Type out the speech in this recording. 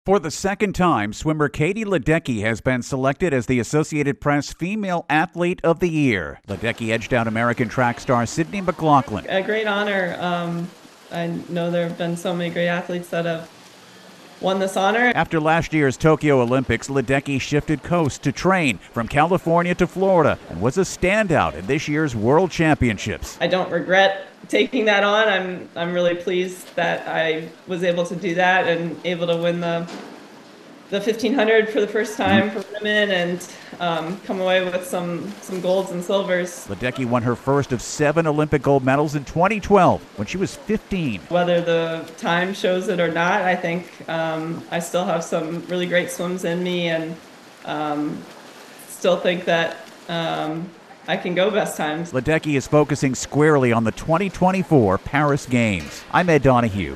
For the second time, swimmer Katie Ledecky has been selected as the Associated Press Female Athlete of the Year. Ledecky edged out American track star Sydney McLaughlin. A great honor. I know there have been so many great athletes that have won this honor. After last year's Tokyo Olympics, Ledecky shifted coast to train from California to Florida and was a standout in this year's World Championships. I don't regret taking that on. I'm really pleased that I was able to do that and able to win the 1500 for the first time for women and come away with some golds and silvers. Ledecky won her first of 7 Olympic gold medals in 2012 when she was 15. Whether the time shows it or not, I think I still have some really great swims in me and still think that I can go best times. Ledecky is focusing squarely on the 2024 Paris Games. I'm Ed Donahue.